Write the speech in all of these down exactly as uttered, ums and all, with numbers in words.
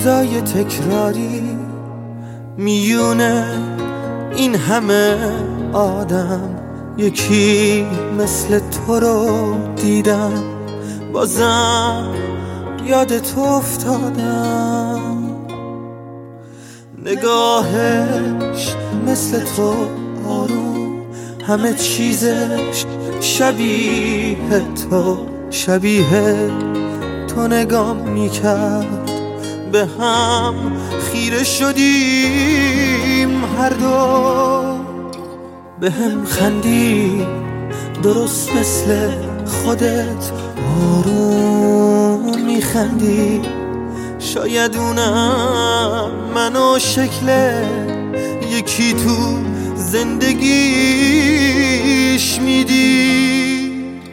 روزای تکراری میونه این همه آدم، یکی مثل تو رو دیدم، بازم یاد تو افتادم. نگاهش مثل تو آروم، همه چیزش شبیه تو، شبیه تو نگام میکرد، به هم خیره شدیم هر دو، به هم خندی درست مثل خودت، آروم میخندی. شاید اونم منو شکل یکی تو زندگیش میدی.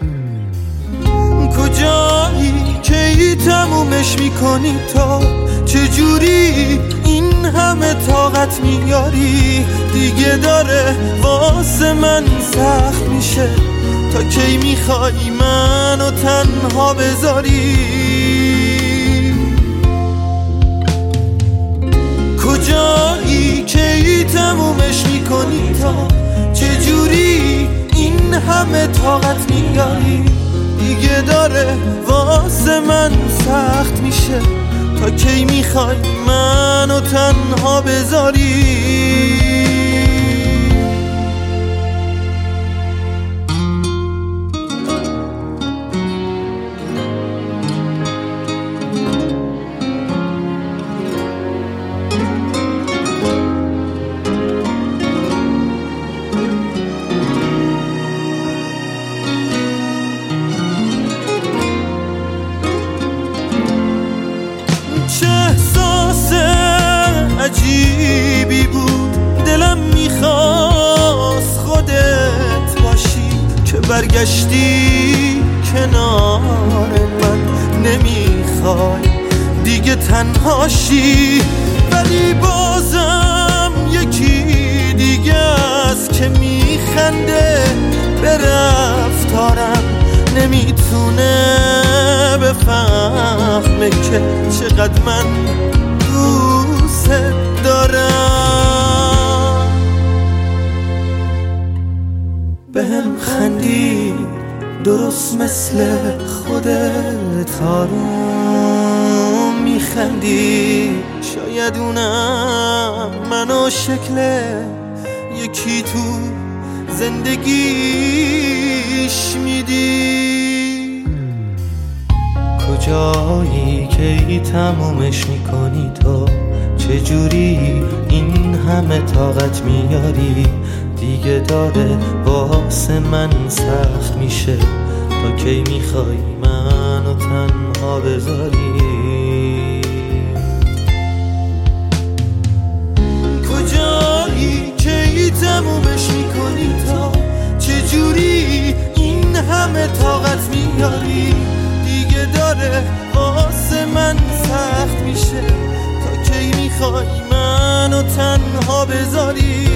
کجایی که ای تمومش میکنی تو؟ چجوری این همه طاقت میاری؟ دیگه داره واسه من سخت میشه، تا کی میخوای منو تنها بذاری؟ کجایی که ای تمومش میکنی تو؟ چجوری این همه طاقت میاری؟ دیگه داره واسه من سخت میشه، تا کی میخوای منو تنها بذاری؟ چه احساس عجیبی بود، دلم میخواست خودت باشی، که برگشتی کنار من، نمیخوای دیگه تنهاشی. ولی بازم یکی دیگه است که میخنده به رفتارم، نمیتونه بفهمه که چقدر من دوست دارم. به هم خندی درست مثل خودت، آروم میخندی. شاید اونم منو شکل یکی تو زندگیش میدی. کجایی که ای تمومش میکنی تو؟ چجوری این همه طاقت میاری؟ دیگه داره واسه من سخت میشه، تا کی میخوای منو تنها بذاری؟ کجایی که ای تمومش میکنی تو؟ چجوری این همه طاقت میاری؟ دیگه داره واسه من سخت میشه، تا کی میخوای منو تنها بذاری؟